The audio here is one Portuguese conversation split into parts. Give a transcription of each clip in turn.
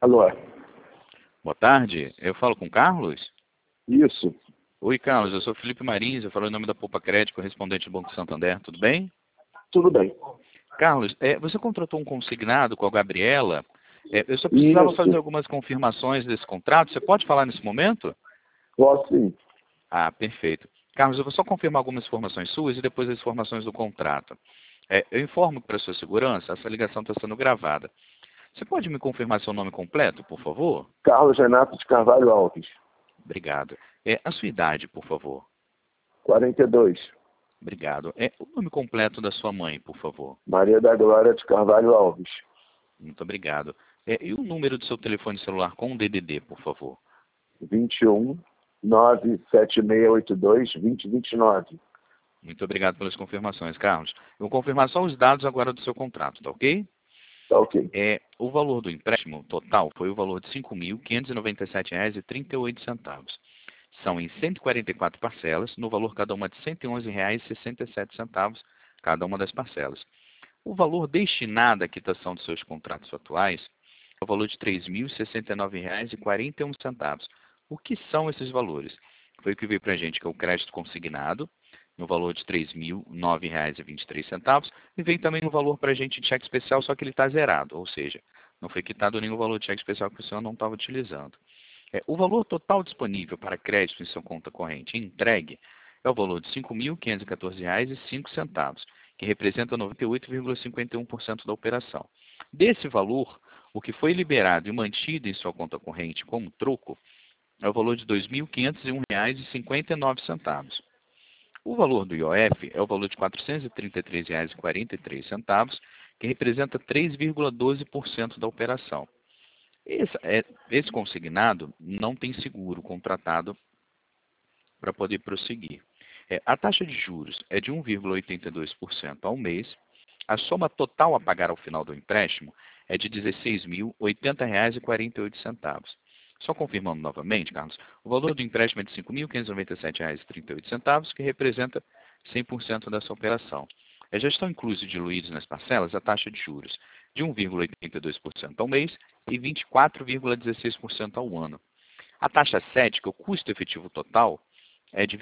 Alô? Boa tarde, eu falo com o Carlos? Isso. Oi, Carlos, eu sou Felipe Marins, eu falo em nome da Poupa Crédito, correspondente do Banco Santander, tudo bem? Tudo bem. Carlos, você contratou um consignado com a Gabriela? Eu só precisava fazer Isso. algumas confirmações desse contrato, você pode falar nesse momento? Posso sim. Ah, perfeito. Carlos, eu vou só confirmar algumas informações suas e depois as informações do contrato. Eu informo que para sua segurança, essa ligação está sendo gravada. Você pode me confirmar seu nome completo, por favor? Carlos Renato de Carvalho Alves. Obrigado. A sua idade, por favor? 42. Obrigado. O nome completo da sua mãe, por favor? Maria da Glória de Carvalho Alves. Muito obrigado. E o número do seu telefone celular com o DDD, por favor? 21 97682 2029. Muito obrigado pelas confirmações, Carlos. Eu vou confirmar só os dados agora do seu contrato, tá ok? Tá ok. O valor do empréstimo total foi o valor de R$ 5.597,38. São em 144 parcelas, no valor cada uma de R$ 111,67, cada uma das parcelas. O valor destinado à quitação dos seus contratos atuais é o valor de R$ 3.069,41. O que são esses valores? Foi o que veio para a gente, que é o crédito consignado, no valor de R$ 3.009,23, e veio também no valor para a gente de cheque especial, só que ele está zerado, ou seja, não foi quitado nenhum valor de cheque especial que o senhor não estava utilizando. O valor total disponível para crédito em sua conta corrente entregue é o valor de R$ 5.514,05, que representa 98,51% da operação. Desse valor, o que foi liberado e mantido em sua conta corrente como troco é o valor de R$ 2.501,59. O valor do IOF é o valor de R$ 433,43, que representa 3,12% da operação. Esse consignado não tem seguro contratado para poder prosseguir. A taxa de juros é de 1,82% ao mês. A soma total a pagar ao final do empréstimo é de R$ 16.080,48. Só confirmando novamente, Carlos, o valor do empréstimo é de R$ 5.597,38, que representa 100% dessa operação. Já estão inclusos e diluídos nas parcelas a taxa de juros de 1,82% ao mês e 24,16% ao ano. A taxa SED, que é o custo efetivo total, é de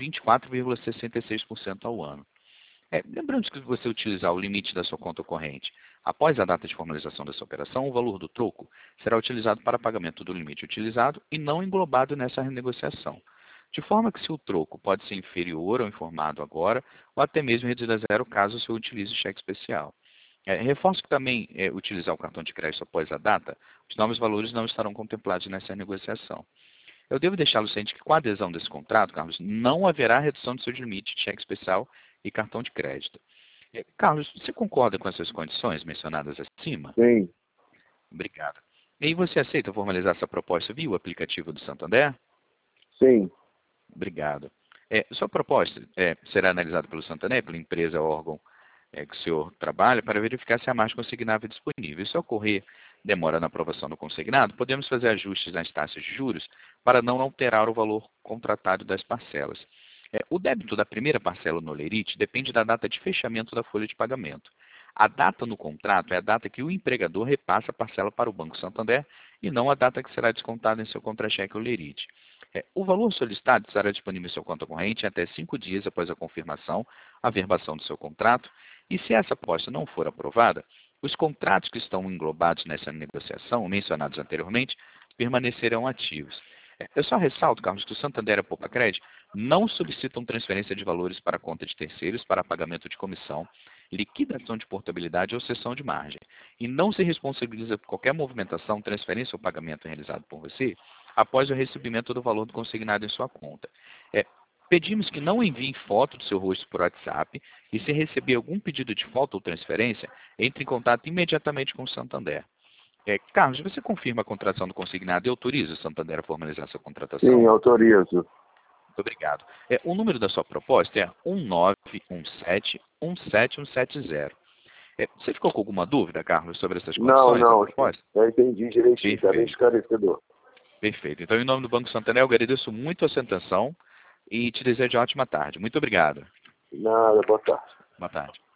24,66% ao ano. Lembrando que se você utilizar o limite da sua conta corrente após a data de formalização dessa operação, o valor do troco será utilizado para pagamento do limite utilizado e não englobado nessa renegociação. De forma que se o troco pode ser inferior ao informado agora, ou até mesmo reduzido a zero caso o senhor utilize cheque especial. Reforço que também utilizar o cartão de crédito após a data, os novos valores não estarão contemplados nessa negociação. Eu devo deixá-lo ciente que com a adesão desse contrato, Carlos, não haverá redução do seu limite de cheque especial e cartão de crédito. Carlos, você concorda com essas condições mencionadas acima? Sim. Obrigado. E você aceita formalizar essa proposta via o aplicativo do Santander? Sim. Obrigado. Sua proposta será analisada pelo Santander, pela empresa órgão que o senhor trabalha, para verificar se há mais consignável disponível. Se ocorrer demora na aprovação do consignado, podemos fazer ajustes nas taxas de juros para não alterar o valor contratado das parcelas. O débito da primeira parcela no Lerite depende da data de fechamento da folha de pagamento. A data no contrato é a data que o empregador repassa a parcela para o Banco Santander e não a data que será descontada em seu contra-cheque ou Lerite. O valor solicitado estará disponível em sua conta corrente em até 5 dias após a confirmação, a verbação do seu contrato, e se essa aposta não for aprovada, os contratos que estão englobados nessa negociação, mencionados anteriormente, permanecerão ativos. Eu só ressalto, Carlos, que o Santander e a Poupa Crédito não solicitam transferência de valores para a conta de terceiros para pagamento de comissão, liquidação de portabilidade ou cessão de margem, e não se responsabiliza por qualquer movimentação, transferência ou pagamento realizado por você após o recebimento do valor do consignado em sua conta. Pedimos que não enviem foto do seu rosto por WhatsApp e, se receber algum pedido de foto ou transferência, entre em contato imediatamente com o Santander. Carlos, você confirma a contratação do consignado e autoriza o Santander a formalizar sua contratação? Sim, autorizo. Muito obrigado. O número da sua proposta é 1917-17170. Você ficou com alguma dúvida, Carlos, sobre essas condições da proposta? Eu entendi direitinho, está bem esclarecedor. Perfeito. Então, em nome do Banco Santander, eu agradeço muito a sua atenção e te desejo ótima tarde. Muito obrigado. Nada, boa tarde. Boa tarde.